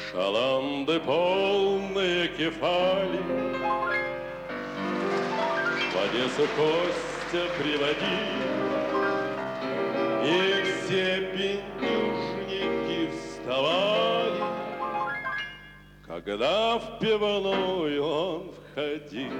Шаланды полные кефали в Одессу Костя приводил, и все пенюшники вставали, когда в пивную он входил.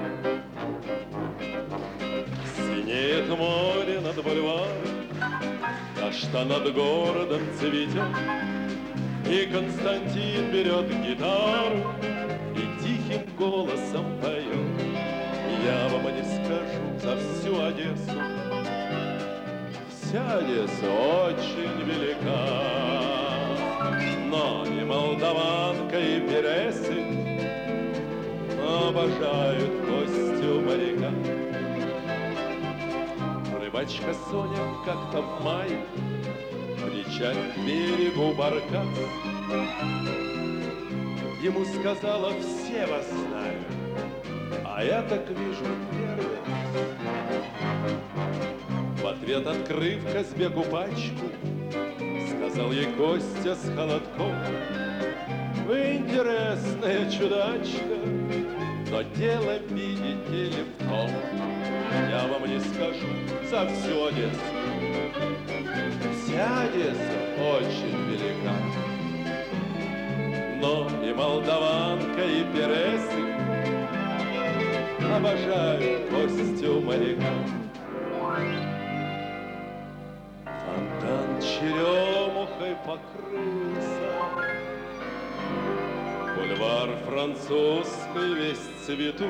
Синеет море над бульваром, каштан над городом цветет, и Константин берет гитару и тихим голосом поет. Я вам не скажу за всю Одессу, вся Одесса очень велика, но и молдаванка, и пересы обожают Костю моряка. Рыбачка Соня как-то в мае причаль к берегу барка. Ему сказала: все вас знают, а я так вижу первый раз. В ответ, открыв Казбеку пачку, сказал ей Костя с холодком: вы интересная чудачка, но дело, видите ли, в том, я вам не скажу за всю Одессу, вся Одесса очень велика, но и молдаванка, и пересы обожают Костю моряка. Фонтан черемухой покрылся, бульвар французский весь в цвету.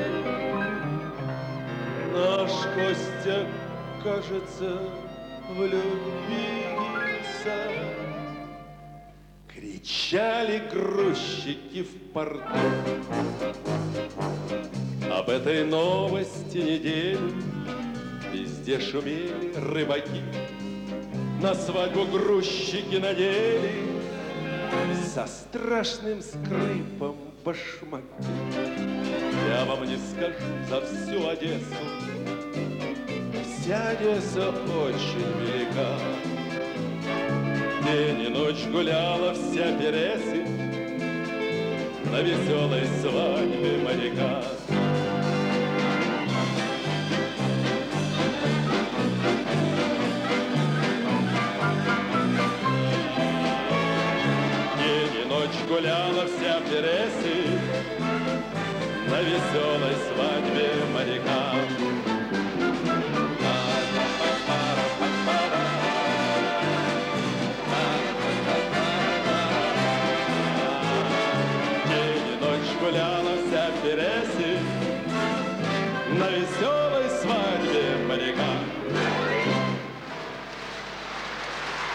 Наш Костя, кажется, влюбился. Кричали грузчики в порту. Об этой новости неделю везде шумели рыбаки. На свадьбу грузчики надели со страшным скрипом башмаки. Я вам не скажу за всю Одессу, вся Одесса очень велика. День и ночь гуляла вся Пересы на веселой свадьбе моряка. День и ночь гуляла вся Пересы на веселой свадьбе моряка. День и ночь гуляла вся Пересы на веселой